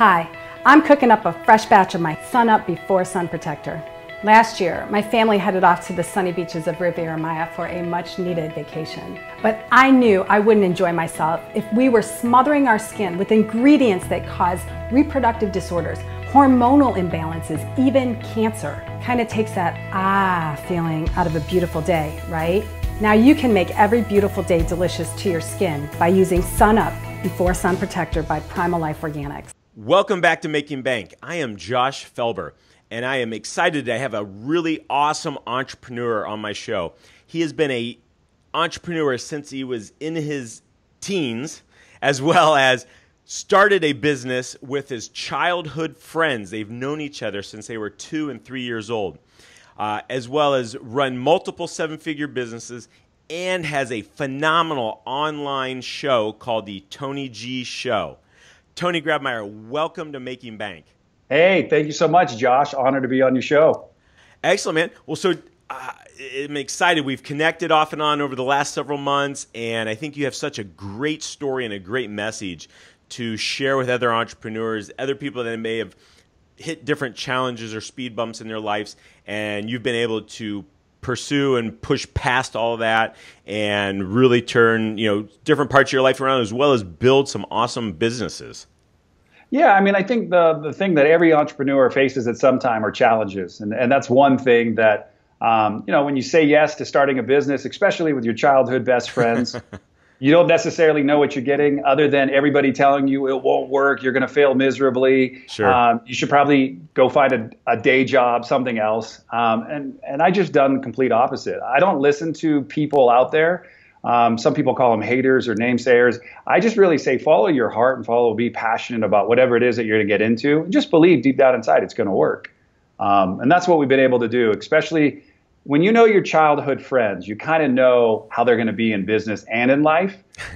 Hi, I'm cooking up a fresh batch of my Sun Up Before Sun Protector. Last year, my family headed off to the sunny beaches of Riviera Maya for a much needed vacation. But I knew I wouldn't enjoy myself if we were smothering our skin with ingredients that cause reproductive disorders, hormonal imbalances, even cancer. Kind of takes that feeling out of a beautiful day, right? Now you can make every beautiful day delicious to your skin by using Sun Up Before Sun Protector by Primal Life Organics. Welcome back to Making Bank. I am Josh Felber, and I am excited to have a really awesome entrepreneur on my show. He has been an entrepreneur since he was in his teens, as well as started a business with his childhood friends. They've known each other since they were 2 and 3 years old, as well as run multiple seven-figure businesses and has a phenomenal online show called The Tony G Show. Tony Grabmeyer, welcome to Making Bank. Hey, thank you so much, Josh. Honored to be on your show. Excellent, man. Well, so I'm excited. We've connected off and on over the last several months, and I think you have such a great story and a great message to share with other entrepreneurs, other people that may have hit different challenges or speed bumps in their lives, and you've been able to pursue and push past all of that and really turn, different parts of your life around, as well as build some awesome businesses. Yeah, I mean, I think the thing that every entrepreneur faces at some time are challenges. And that's one thing that, when you say yes to starting a business, especially with your childhood best friends, you don't necessarily know what you're getting other than everybody telling you it won't work, you're going to fail miserably. Sure. You should probably go find a day job, something else. And I just done the complete opposite. I don't listen to people out there. Some people call them haters or namesayers. I just really say follow your heart and be passionate about whatever it is that you're going to get into. Just believe deep down inside it's going to work. And that's what we've been able to do, especially when you know your childhood friends. You kind of know how they're going to be in business and in life,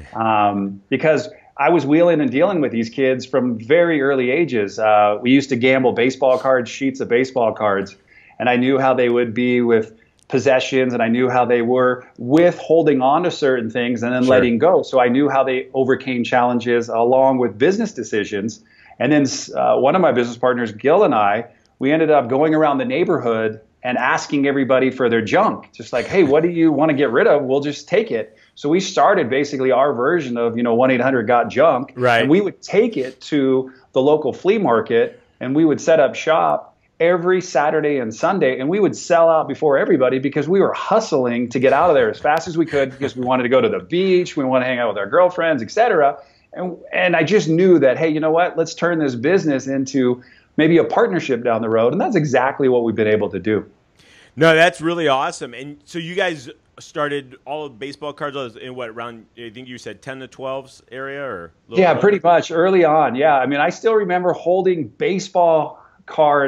because I was wheeling and dealing with these kids from very early ages. We used to gamble baseball cards, sheets of baseball cards, and I knew how they would be with possessions, and I knew how they were with holding on to certain things and then Sure. letting go. So I knew how they overcame challenges along with business decisions. And then one of my business partners, Gil, and we ended up going around the neighborhood and asking everybody for their junk. Just like, hey, what do you want to get rid of? We'll just take it. So we started basically our version of, 1-800-GOT-JUNK. Right. And we would take it to the local flea market and we would set up shop every Saturday and Sunday, and we would sell out before everybody because we were hustling to get out of there as fast as we could because we wanted to go to the beach, we wanted to hang out with our girlfriends, etc. And I just knew that, hey, you know what? Let's turn this business into maybe a partnership down the road, and that's exactly what we've been able to do. No, that's really awesome. And so you guys started all of baseball cards in what, around, I think you said 10 to 12s area, or? Yeah, pretty much early on. Yeah, I mean, I still remember holding baseball card,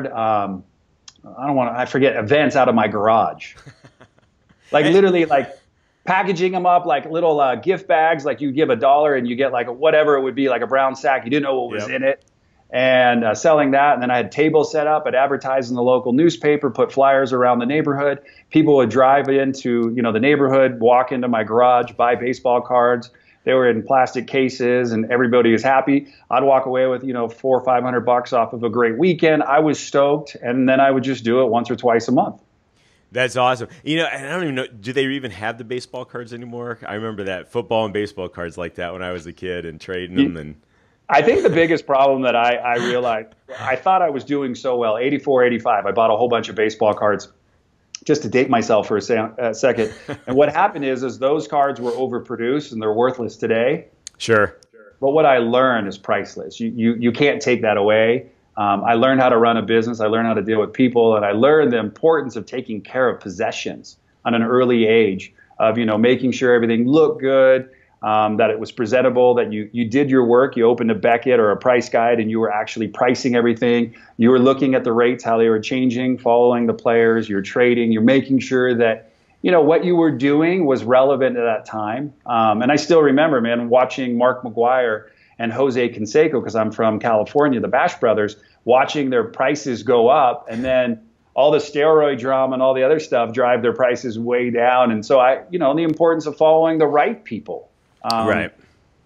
I forget, events out of my garage. Like literally like packaging them up like little gift bags, like you give $1 and you get like whatever it would be, like a brown sack. You didn't know what was in it. And selling that. And then I had tables set up. I'd advertise in the local newspaper, put flyers around the neighborhood. People would drive into, the neighborhood, walk into my garage, buy baseball cards. They were in plastic cases and everybody was happy. I'd walk away with, $400 or $500 off of a great weekend. I was stoked. And then I would just do it once or twice a month. That's awesome. And I don't even know, do they even have the baseball cards anymore? I remember that football and baseball cards like that when I was a kid and trading them. And I think the biggest problem that I realized, I thought I was doing so well, 84, 85. I bought a whole bunch of baseball cards just to date myself for a second. And what happened is those cards were overproduced and they're worthless today. Sure. But what I learned is priceless. You can't take that away. I learned how to run a business. I learned how to deal with people. And I learned the importance of taking care of possessions on an early age of, making sure everything looked good, that it was presentable, that you did your work. You opened a Beckett or a price guide and you were actually pricing everything. You were looking at the rates, how they were changing, following the players, you're trading, you're making sure that, what you were doing was relevant at that time. And I still remember, man, watching Mark McGwire and Jose Canseco, because I'm from California, the Bash brothers, watching their prices go up, and then all the steroid drama and all the other stuff drive their prices way down. And so the importance of following the right people. Right.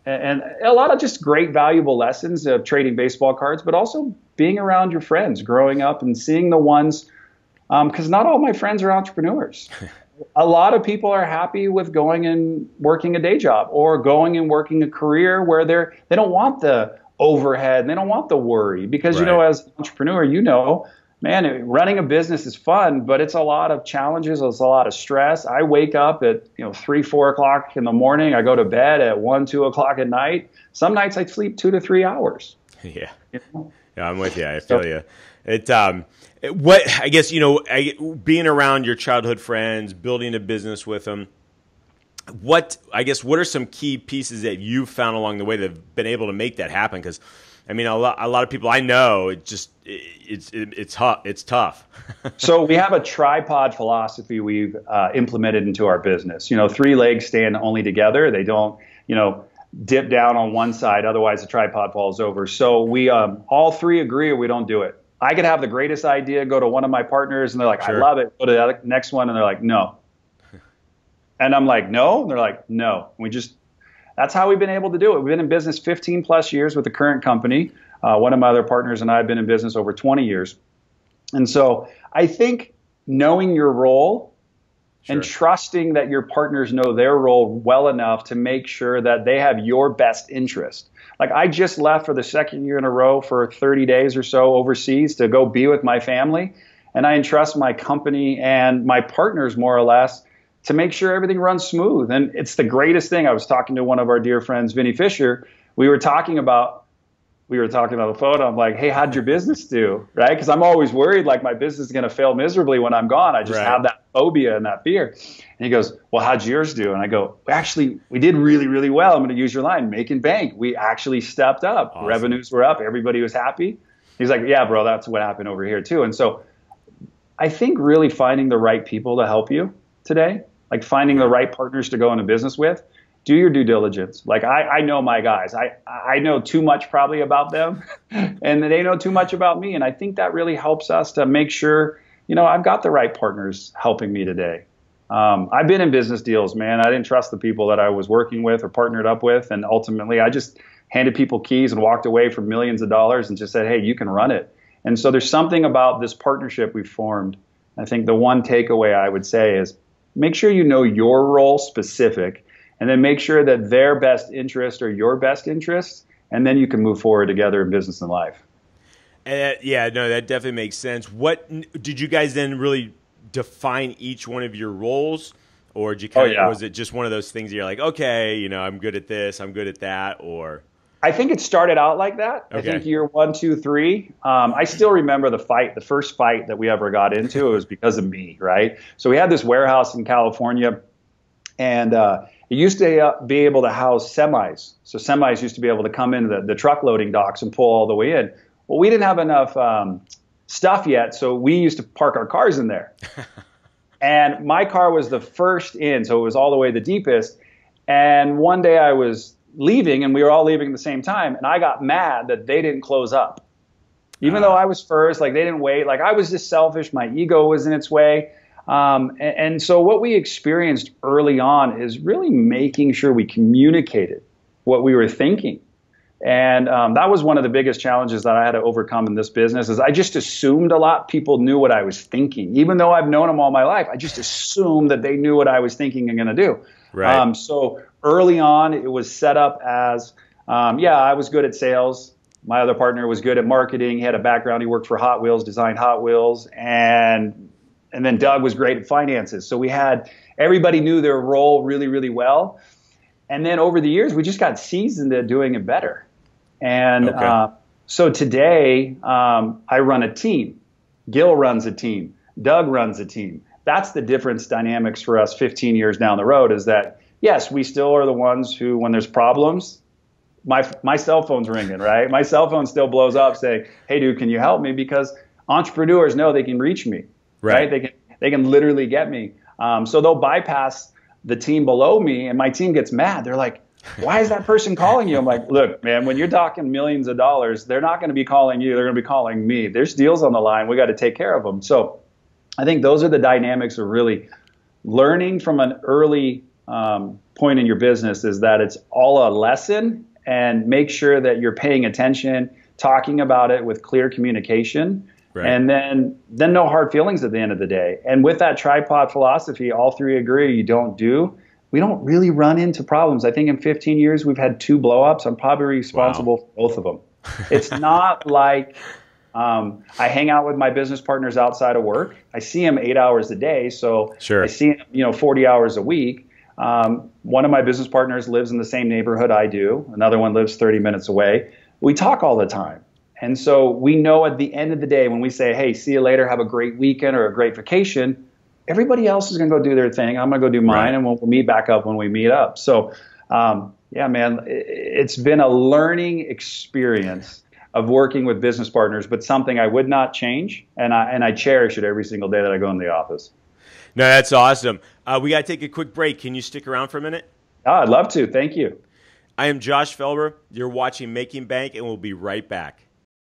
and a lot of just great, valuable lessons of trading baseball cards, but also being around your friends, growing up and seeing the ones, because not all my friends are entrepreneurs. A lot of people are happy with going and working a day job or going and working a career where they don't want the overhead and they don't want the worry because, Right. as an entrepreneur, man, running a business is fun, but it's a lot of challenges. It's a lot of stress. I wake up at 3, 4 o'clock in the morning. I go to bed at 1, 2 o'clock at night. Some nights I sleep 2 to 3 hours. Yeah. Yeah, I'm with you. I feel you. What I guess being around your childhood friends, building a business with them. What are some key pieces that you've found along the way that have been able to make that happen? Because a lot of people I know, it's tough. So we have a tripod philosophy we've implemented into our business. 3 legs stand only together. They don't, dip down on one side. Otherwise, the tripod falls over. So we all 3 agree or we don't do it. I could have the greatest idea, go to one of my partners, and they're like, Sure. I love it. Go to the next one, and they're like, no. And I'm like, no? And they're like, no. That's how we've been able to do it. We've been in business 15 plus years with the current company. One of my other partners and I have been in business over 20 years. And so I think knowing your role and trusting that your partners know their role well enough to make sure that they have your best interest. Like I just left for the 2nd year in a row for 30 days or so overseas to go be with my family. And I entrust my company and my partners more or less to make sure everything runs smooth. And it's the greatest thing. I was talking to one of our dear friends, Vinny Fisher. We were talking about the phone. I'm like, hey, how'd your business do? Right? Because I'm always worried like my business is going to fail miserably when I'm gone. I just have that phobia and that fear. And he goes, well, how'd yours do? And I go, actually, we did really, really well. I'm going to use your line, making bank. We actually stepped up. Awesome. Revenues were up. Everybody was happy. He's like, yeah, bro, that's what happened over here too. And so I think really finding the right people to help you today, like finding the right partners to go into business with, do your due diligence. Like I know my guys. I know too much probably about them and they know too much about me. And I think that really helps us to make sure, I've got the right partners helping me today. I've been in business deals, man. I didn't trust the people that I was working with or partnered up with. And ultimately I just handed people keys and walked away for millions of dollars and just said, hey, you can run it. And so there's something about this partnership we've formed. I think the one takeaway I would say is make sure you know your role specific. And then make sure that their best interest are your best interests, and then you can move forward together in business and life. That definitely makes sense. What did you guys then really define each one of your roles, or did you was it just one of those things that you're like, okay, I'm good at this, I'm good at that, or? I think it started out like that. Okay. I think year 1, 2, 3. I still remember the first fight that we ever got into. It was because of me, right? So we had this warehouse in California, and it used to be able to house semis. So semis used to be able to come into the truck loading docks and pull all the way in. Well, we didn't have enough stuff yet, so we used to park our cars in there. And my car was the first in, so it was all the way the deepest. And one day I was leaving, and we were all leaving at the same time, and I got mad that they didn't close up. Even though I was first, like they didn't wait. Like I was just selfish. My ego was in its way. And so what we experienced early on is really making sure we communicated what we were thinking. And that was one of the biggest challenges that I had to overcome in this business is I just assumed a lot people knew what I was thinking. Even though I've known them all my life, I just assumed that they knew what I was thinking and going to do. Right. So early on, it was set up as, I was good at sales. My other partner was good at marketing. He had a background. He worked for Hot Wheels, designed Hot Wheels, and then Doug was great at finances. So everybody knew their role really, really well. And then over the years, we just got seasoned at doing it better. And so today, I run a team. Gil runs a team. Doug runs a team. That's the difference dynamics for us 15 years down the road is that, yes, we still are the ones who, when there's problems, my cell phone's ringing, right? My cell phone still blows up saying, hey, dude, can you help me? Because entrepreneurs know they can reach me. Right? They can literally get me. So they'll bypass the team below me, and my team gets mad. They're like, why is that person calling you? I'm like, look, man, when you're talking millions of dollars, they're not going to be calling you. They're going to be calling me. There's deals on the line. We got to take care of them. So I think those are the dynamics of really learning from an early point in your business is that it's all a lesson, and make sure that you're paying attention, talking about it with clear communication. Right. And then no hard feelings at the end of the day. And with that tripod philosophy, all three agree we don't really run into problems. I think in 15 years, we've had 2 blowups. I'm probably responsible for both of them. It's not like I hang out with my business partners outside of work. I see them 8 hours a day. So I see them, 40 hours a week. One of my business partners lives in the same neighborhood I do. Another one lives 30 minutes away. We talk all the time. And so we know at the end of the day, when we say, hey, see you later, have a great weekend or a great vacation, everybody else is going to go do their thing. I'm going to go do mine, and we'll meet back up when we meet up. So, yeah, man, it's been a learning experience of working with business partners, but something I would not change, and I cherish it every single day that I go in the office. No, that's awesome. We got to take a quick break. Can you stick around for a minute? I'd love to. Thank you. I am Josh Felber. You're watching Making Bank, and we'll be right back.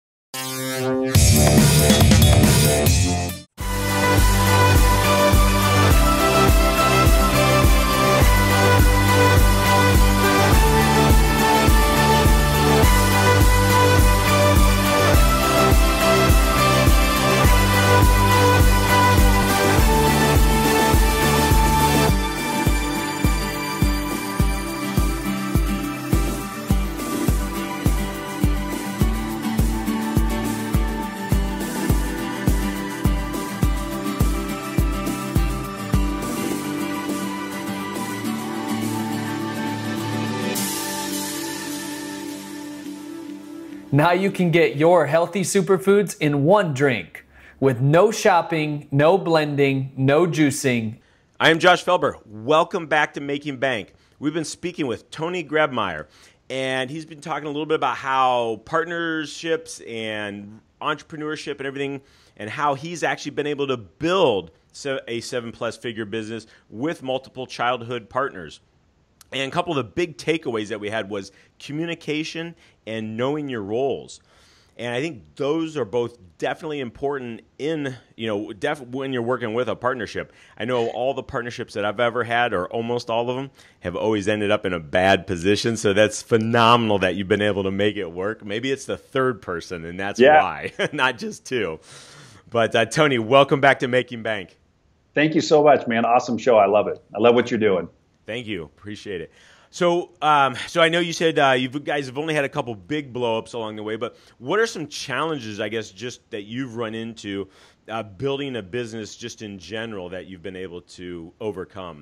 Now you can get your healthy superfoods in one drink with no shopping, no blending, no juicing. I am Josh Felber. Welcome back to Making Bank. We've been speaking with Tony Grebmeier, and he's been talking a little bit about how partnerships and entrepreneurship and everything, and how he's actually been able to build a 7+ figure business with multiple childhood partners. And a couple of the big takeaways that we had was communication and knowing your roles. And I think those are both definitely important in, when you're working with a partnership. I know all the partnerships that I've ever had, or almost all of them, have always ended up in a bad position. So that's phenomenal that you've been able to make it work. Maybe it's the third person, and that's why, not just 2. But Tony, welcome back to Making Bank. Thank you so much, man. Awesome show. I love it. I love what you're doing. Thank you. Appreciate it. So I know you said you guys have only had a couple big blow-ups along the way, but what are some challenges, I guess, just that you've run into building a business just in general that you've been able to overcome?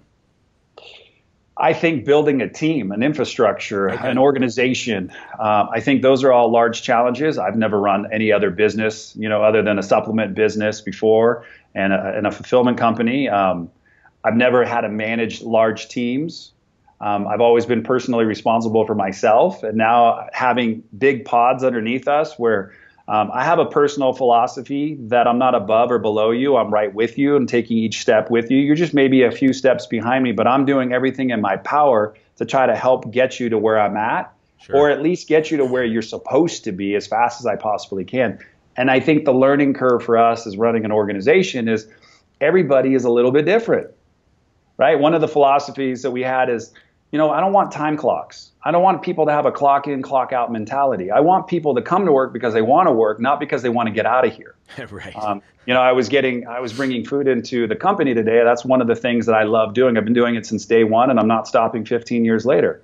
I think building a team, an infrastructure, an organization, I think those are all large challenges. I've never run any other business, other than a supplement business before and a fulfillment company. I've never had to manage large teams. I've always been personally responsible for myself, and now having big pods underneath us where I have a personal philosophy that I'm not above or below you. I'm right with you and taking each step with you. You're just maybe a few steps behind me, but I'm doing everything in my power to try to help get you to where I'm at, or at least get you to where you're supposed to be as fast as I possibly can. And I think the learning curve for us as running an organization is everybody is a little bit different. Right? One of the philosophies that we had is, I don't want time clocks. I don't want people to have a clock in, clock out mentality. I want people to come to work because they want to work, not because they want to get out of here. Right. I was bringing food into the company today. That's one of the things that I love doing. I've been doing it since day one, and I'm not stopping 15 years later.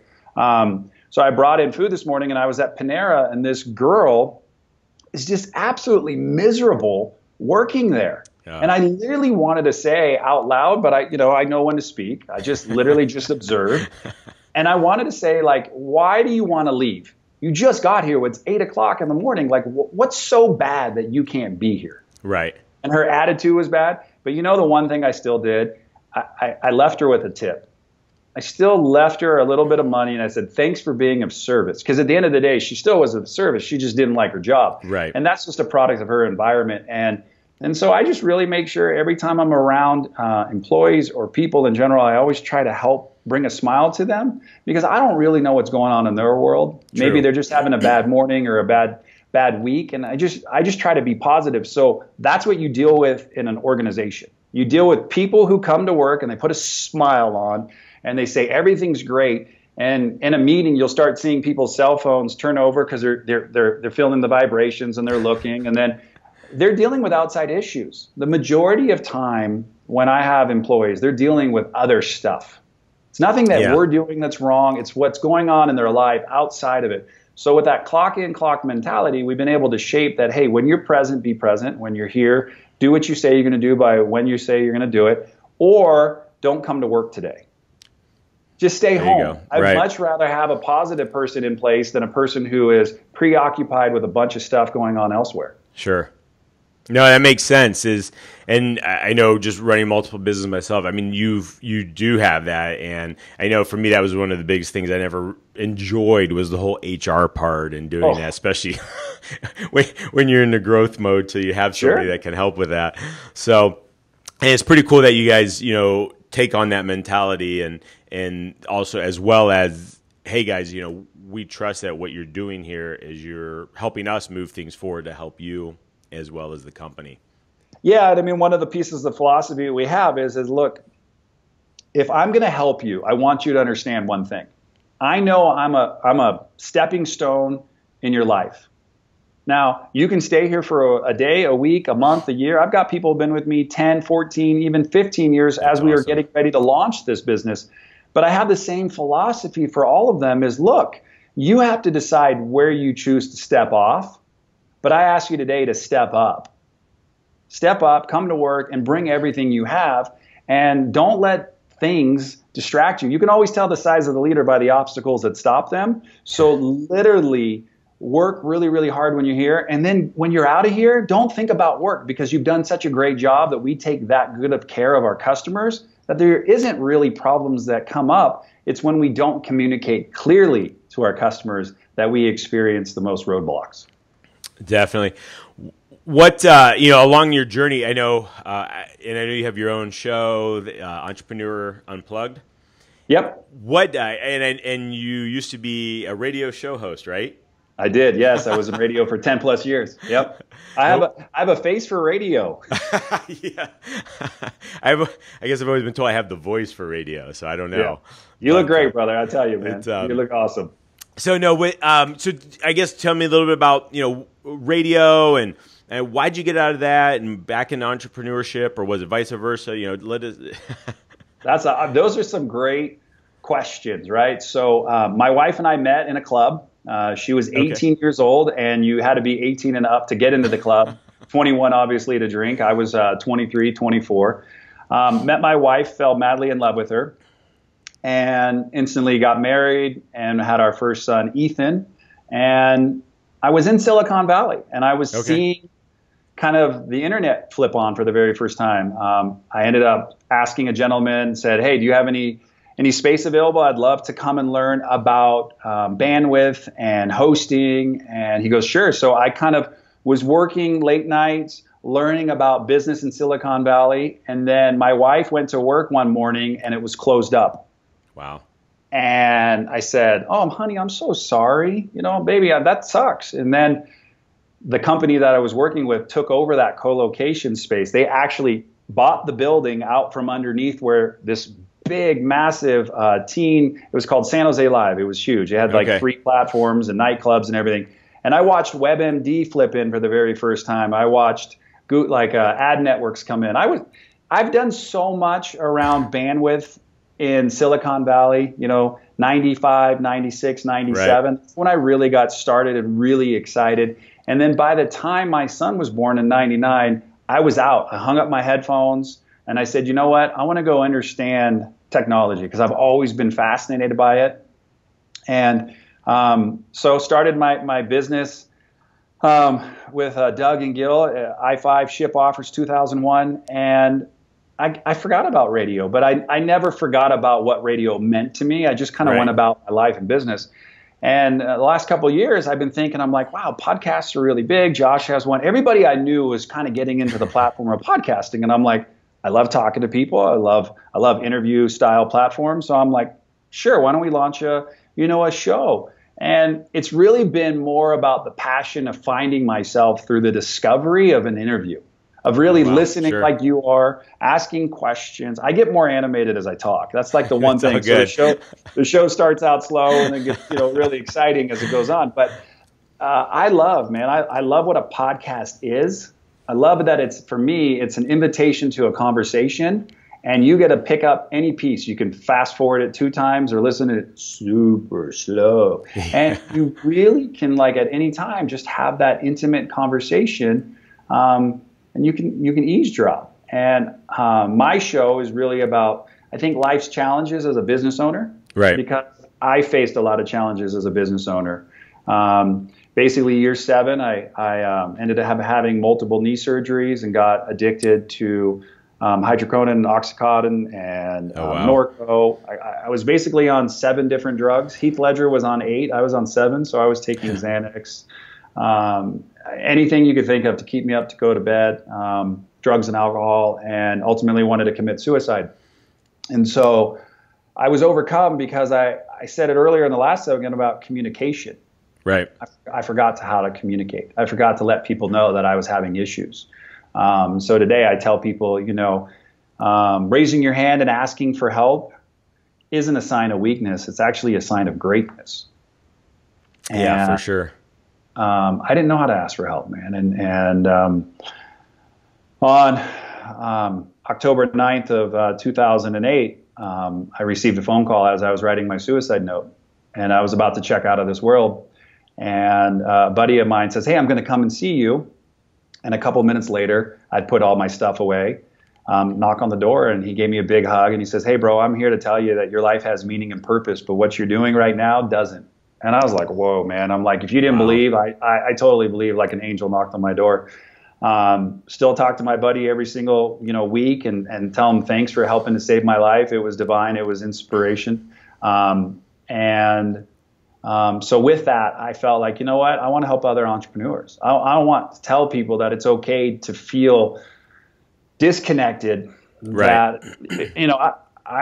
So I brought in food this morning, and I was at Panera, and this girl is just absolutely miserable working there. And I literally wanted to say out loud, but I know when to speak. I just literally just observed. And I wanted to say, why do you want to leave? You just got here. It's 8 o'clock in the morning. What's so bad that you can't be here? Right. And her attitude was bad. But the one thing I still did, I left her with a tip. I still left her a little bit of money, and I said, thanks for being of service. Because at the end of the day, she still was of service. She just didn't like her job. Right. And that's just a product of her environment. And so I just really make sure every time I'm around employees or people in general, I always try to help bring a smile to them, because I don't really know what's going on in their world. True. Maybe they're just having a bad morning or a bad week. And I just try to be positive. So that's what you deal with in an organization. You deal with people who come to work and they put a smile on, and they say everything's great. And in a meeting, you'll start seeing people's cell phones turn over because they're feeling the vibrations and they're looking, and then they're dealing with outside issues. The majority of time when I have employees, they're dealing with other stuff. It's nothing that we're doing that's wrong. It's what's going on in their life outside of it. So with that clock in, clock mentality, we've been able to shape that, hey, when you're present, be present. When you're here, do what you say you're going to do by when you say you're going to do it, or don't come to work today. Just stay home. I'd much rather have a positive person in place than a person who is preoccupied with a bunch of stuff going on elsewhere. Sure. No, that makes sense. And I know just running multiple businesses myself, I mean, you do have that. And I know for me, that was one of the biggest things I never enjoyed was the whole HR part and doing that, especially when you're in the growth mode till you have somebody that can help with that. So, and it's pretty cool that you guys, take on that mentality and also as well as, hey guys, we trust that what you're doing here is you're helping us move things forward to help you as well as the company. Yeah, I mean, one of the pieces of philosophy we have is look, if I'm going to help you, I want you to understand one thing. I know I'm a stepping stone in your life. Now, you can stay here for a day, a week, a month, a year. I've got people who've been with me 10, 14, even 15 years as we are getting ready to launch this business. But I have the same philosophy for all of them is, look, you have to decide where you choose to step off. But I ask you today to step up. Step up, come to work, and bring everything you have. And don't let things distract you. You can always tell the size of the leader by the obstacles that stop them. So literally work really, really hard when you're here. And then when you're out of here, don't think about work because you've done such a great job that we take that good of care of our customers that there isn't really problems that come up. It's when we don't communicate clearly to our customers that we experience the most roadblocks. Definitely. What, along your journey, I know, and I know you have your own show, Entrepreneur Unplugged. Yep. What, and you used to be a radio show host, right? I did. Yes. I was in radio for 10 plus years. Yep. I have a face for radio. Yeah. I guess I've always been told I have the voice for radio, so I don't know. Yeah. You look great, brother. I tell you, man. You look awesome. So so I guess tell me a little bit about, radio and why'd you get out of that and back into entrepreneurship, or was it vice versa? Let us. Those are some great questions, right? So my wife and I met in a club. She was 18 years old, and you had to be 18 and up to get into the club. 21, obviously, to drink. I was 23, 24. Met my wife, fell madly in love with her, and instantly got married and had our first son, Ethan. And I was in Silicon Valley, and I was seeing kind of the internet flip on for the very first time. I ended up asking a gentleman, said, hey, do you have any space available? I'd love to come and learn about bandwidth and hosting. And he goes, sure. So I kind of was working late nights, learning about business in Silicon Valley. And then my wife went to work one morning and it was closed up. Wow. And I said, oh, honey, I'm so sorry. Baby, that sucks. And then the company that I was working with took over that co-location space. They actually bought the building out from underneath where this big, massive it was called San Jose Live. It was huge. It had like 3 platforms and nightclubs and everything. And I watched WebMD flip in for the very first time. I watched ad networks come in. I've done so much around bandwidth in Silicon Valley, 95, 96, 97. Right. When I really got started and really excited. And then by the time my son was born in 99, I was out. I hung up my headphones and I said, you know what? I want to go understand technology because I've always been fascinated by it. And so started my business with Doug and Gil, I5 Ship Offers 2001. And I forgot about radio, but I never forgot about what radio meant to me. I just kind of went about my life and business. And the last couple of years, I've been thinking, I'm like, wow, podcasts are really big. Josh has one. Everybody I knew was kind of getting into the platform of podcasting. And I'm like, I love talking to people. I love interview style platforms. So I'm like, sure, why don't we launch a show? And it's really been more about the passion of finding myself through the discovery of an interview. of really Wow, listening sure. like you are, asking questions. I get more animated as I talk. That's like the one It's all thing. So good. the show starts out slow and then gets, really exciting as it goes on. But I love, man, I love what a podcast is. I love that for me, it's an invitation to a conversation, and you get to pick up any piece. You can fast forward it 2 times or listen to it super slow. And you really can, like, at any time, just have that intimate conversation, and you can eavesdrop. And my show is really about, I think, life's challenges as a business owner. Right. Because I faced a lot of challenges as a business owner. Basically, year 7, I ended up having multiple knee surgeries and got addicted to hydrocodone, Oxycontin, and Norco. I was basically on 7 different drugs. Heath Ledger was on 8. I was on 7, so I was taking Xanax. Anything you could think of to keep me up to go to bed, drugs and alcohol, and ultimately wanted to commit suicide. And so I was overcome because I said it earlier in the last segment about communication. Right. I forgot how to communicate. I forgot to let people know that I was having issues. So today I tell people, raising your hand and asking for help isn't a sign of weakness. It's actually a sign of greatness. Yeah, for sure. I didn't know how to ask for help, man. And on October 9th of 2008, I received a phone call as I was writing my suicide note, and I was about to check out of this world. And a buddy of mine says, "Hey, I'm going to come and see you." And a couple minutes later, I'd put all my stuff away, knock on the door, and he gave me a big hug. And he says, "Hey, bro, I'm here to tell you that your life has meaning and purpose, but what you're doing right now doesn't." And I was like, whoa, man. I'm like, if you didn't believe, I totally believe, like an angel knocked on my door. Still talk to my buddy every single, week and tell him thanks for helping to save my life. It was divine. It was inspiration. So with that, I felt like, you know what? I want to help other entrepreneurs. I want to tell people that it's okay to feel disconnected. Right. That,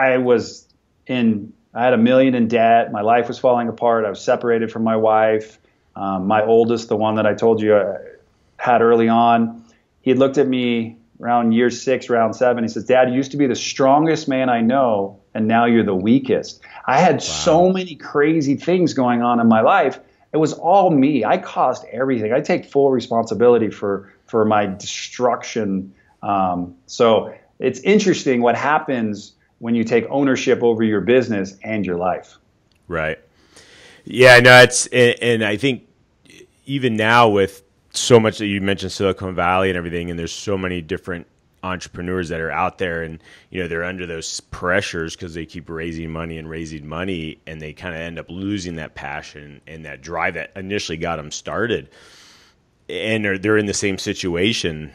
I had $1 million in debt. My life was falling apart. I was separated from my wife. My oldest, the one that I told you I had early on, he had looked at me around year 6, round 7. He says, "Dad, you used to be the strongest man I know, and now you're the weakest." I had so many crazy things going on in my life. It was all me. I caused everything. I take full responsibility for my destruction. So it's interesting what happens when you take ownership over your business and your life. Right. Yeah, no, and I think even now with so much that you mentioned Silicon Valley and everything, and there's so many different entrepreneurs that are out there, and they're under those pressures because they keep raising money, and they kind of end up losing that passion and that drive that initially got them started. And they're in the same situation.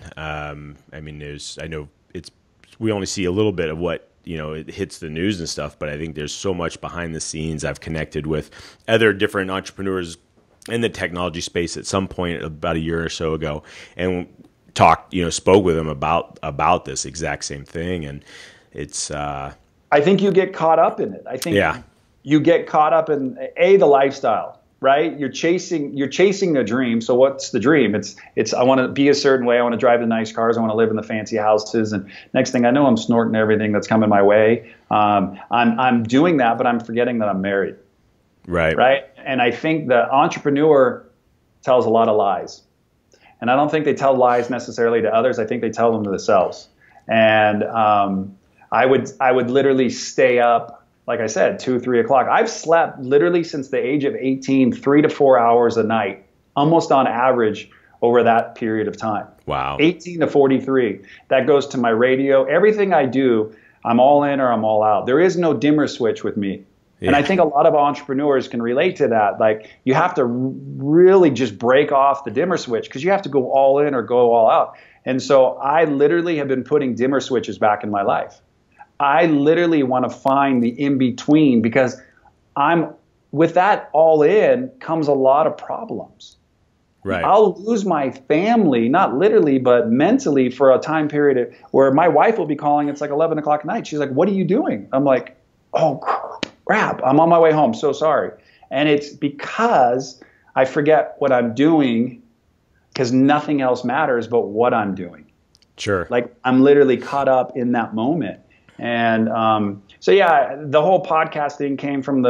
We only see a little bit of what it hits the news and stuff, but I think there's so much behind the scenes. I've connected with other different entrepreneurs in the technology space at some point about a year or so ago, and spoke with them about this exact same thing. And it's I think you get caught up in it. I think you get caught up in the lifestyle, right? You're chasing the dream. So what's the dream? It's I want to be a certain way. I want to drive the nice cars. I want to live in the fancy houses. And next thing I know, I'm snorting everything that's coming my way. I'm doing that, but I'm forgetting that I'm married. Right. And I think the entrepreneur tells a lot of lies. And I don't think they tell lies necessarily to others. I think they tell them to themselves. And I would literally stay up, like I said, 2, 3 o'clock. I've slept literally since the age of 18, 3 to 4 hours a night, almost on average over that period of time. Wow. 18 to 43. That goes to my radio. Everything I do, I'm all in or I'm all out. There is no dimmer switch with me. Yeah. And I think a lot of entrepreneurs can relate to that. Like, you have to really just break off the dimmer switch because you have to go all in or go all out. And so I literally have been putting dimmer switches back in my life. I literally want to find the in-between because with that all in comes a lot of problems. Right. I'll lose my family, not literally, but mentally, for a time period where my wife will be calling. It's like 11 o'clock at night. She's like, "What are you doing?" I'm like, "Oh, crap, I'm on my way home. So sorry." And it's because I forget what I'm doing because nothing else matters but what I'm doing. Sure. Like I'm literally caught up in that moment. And so, yeah, the whole podcasting came from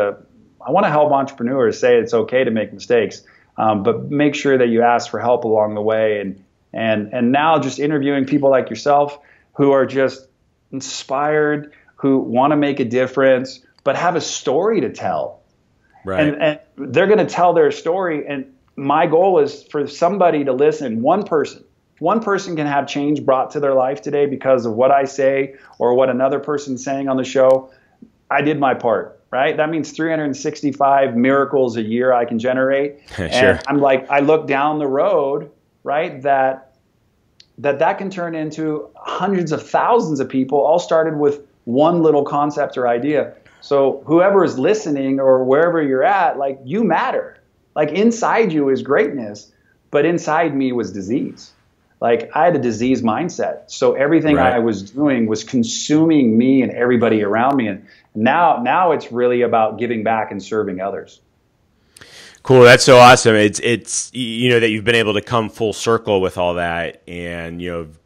I want to help entrepreneurs say it's okay to make mistakes, but make sure that you ask for help along the way. And now just interviewing people like yourself who are just inspired, who want to make a difference, but have a story to tell. Right. And they're going to tell their story. And my goal is for somebody to listen, one person can have change brought to their life today because of what I say or what another person's saying on the show. I did my part, right? That means 365 miracles a year I can generate. Sure. And I'm like, I look down the road, right, that can turn into hundreds of thousands of people, all started with one little concept or idea. So whoever is listening or wherever you're at, like you matter. Like inside you is greatness, but inside me was disease. Like I had a disease mindset. So everything Right. I was doing was consuming me and everybody around me. And now it's really about giving back and serving others. Cool. That's so awesome. It's that you've been able to come full circle with all that and,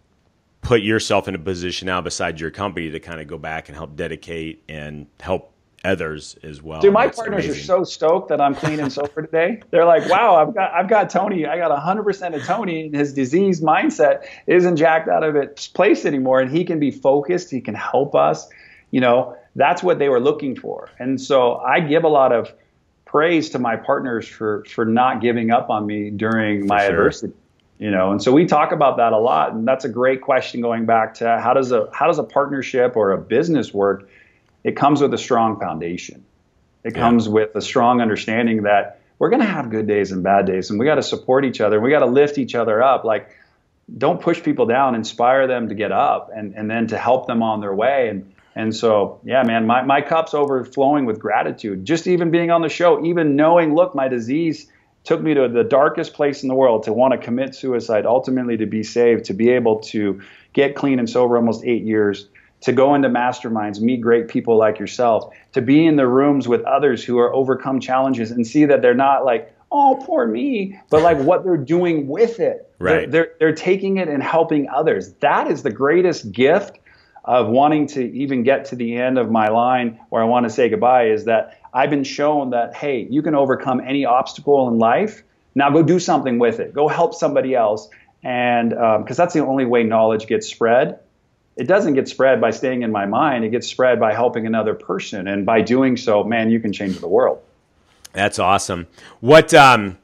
put yourself in a position now beside your company to kind of go back and help dedicate and help others as well. Dude, my That's partners amazing. are so stoked that I'm clean and sober today. They're like, wow, I've got Tony. I got 100% of Tony, and his disease mindset isn't jacked out of its place anymore. And he can be focused. He can help us. That's what they were looking for. And so I give a lot of praise to my partners for not giving up on me during my adversity. And so we talk about that a lot. And that's a great question going back to how does a partnership or a business work? It comes with a strong foundation. It comes with a strong understanding that we're going to have good days and bad days, and we got to support each other. We got to lift each other up. Like, don't push people down, inspire them to get up and then to help them on their way. And so, yeah, man, my cup's overflowing with gratitude. Just even being on the show, even knowing, look, my disease took me to the darkest place in the world to want to commit suicide, ultimately to be saved, to be able to get clean and sober almost 8 years, to go into masterminds, meet great people like yourself, to be in the rooms with others who are overcome challenges and see that they're not like, oh, poor me, but like what they're doing with it. Right. They're taking it and helping others. That is the greatest gift of wanting to even get to the end of my line where I want to say goodbye, is that I've been shown that, hey, you can overcome any obstacle in life. Now go do something with it. Go help somebody else. And because that's the only way knowledge gets spread. It doesn't get spread by staying in my mind. It gets spread by helping another person. And by doing so, man, you can change the world. That's awesome. What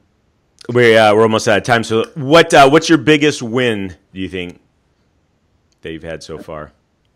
we're almost out of time. So what's your biggest win, do you think, that you've had so far?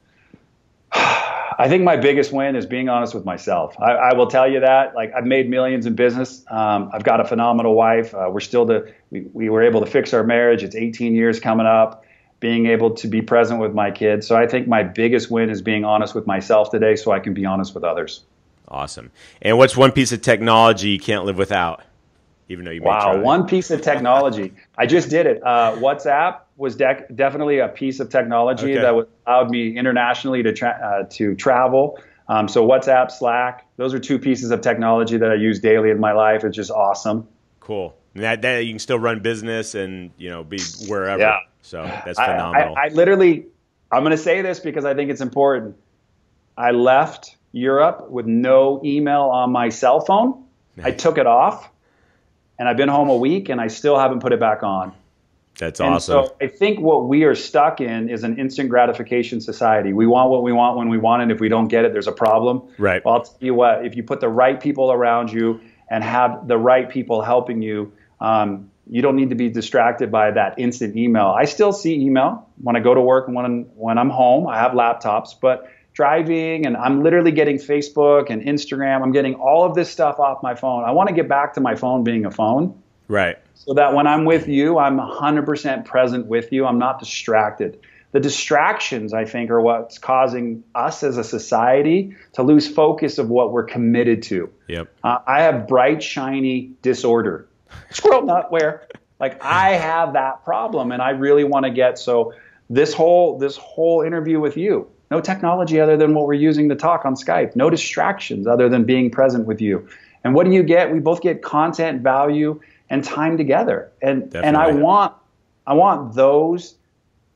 I think my biggest win is being honest with myself. I will tell you that. Like, I've made millions in business. I've got a phenomenal wife. We were able to fix our marriage. It's 18 years coming up. Being able to be present with my kids. So I think my biggest win is being honest with myself today, so I can be honest with others. Awesome. And what's one piece of technology you can't live without, even though you may try? One piece of technology. I just did it. WhatsApp was definitely a piece of technology that allowed me internationally to travel. So WhatsApp, Slack, those are two pieces of technology that I use daily in my life. It's just awesome. Cool. And that you can still run business and be wherever. Yeah. So that's phenomenal. I literally, I'm going to say this because I think it's important. I left Europe with no email on my cell phone. Nice. I took it off, and I've been home a week, and I still haven't put it back on. That's awesome. So I think what we are stuck in is an instant gratification society. We want what we want when we want it. If we don't get it, there's a problem. Right. Well, I'll tell you what, if you put the right people around you and have the right people helping you, you don't need to be distracted by that instant email. I still see email when I go to work and when I'm home. I have laptops, but driving, and I'm literally getting Facebook and Instagram. I'm getting all of this stuff off my phone. I want to get back to my phone being a phone. Right. So that when I'm with you, I'm 100% present with you. I'm not distracted. The distractions, I think, are what's causing us as a society to lose focus of what we're committed to. Yep. I have bright, shiny disorder. Squirrel nut where, like, I have that problem, and I really want to get, so this whole interview with you, no technology other than what we're using to talk on Skype, no distractions other than being present with you. And what do you get? We both get content, value, and time together. And Definitely. I want those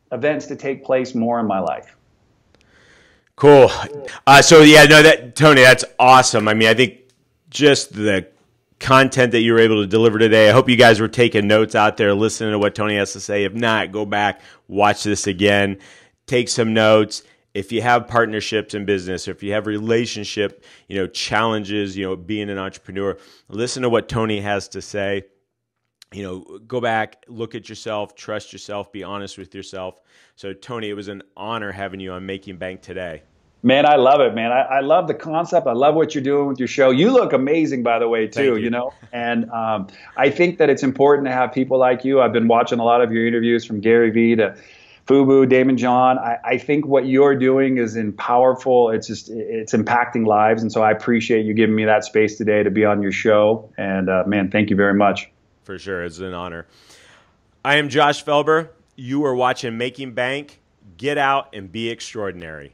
events to take place more in my life. Cool. So yeah, no, Tony, that's awesome. I mean, I think just the content that you were able to deliver today, I hope you guys were taking notes out there, listening to what Tony has to say. If not, go back, watch this again, take some notes. If you have partnerships in business, or if you have relationship, challenges, being an entrepreneur, listen to what Tony has to say. Go back, look at yourself, trust yourself, be honest with yourself. So Tony, it was an honor having you on Making Bank today. Man, I love it, man. I love the concept. I love what you're doing with your show. You look amazing, by the way, too, And I think that it's important to have people like you. I've been watching a lot of your interviews, from Gary Vee to Fubu, Damon John. I think what you're doing is powerful. It's impacting lives. And so I appreciate you giving me that space today to be on your show. And man, thank you very much. For sure. It's an honor. I am Josh Felber. You are watching Making Bank. Get out and be extraordinary.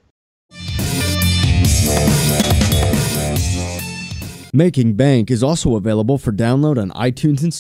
Making Bank is also available for download on iTunes and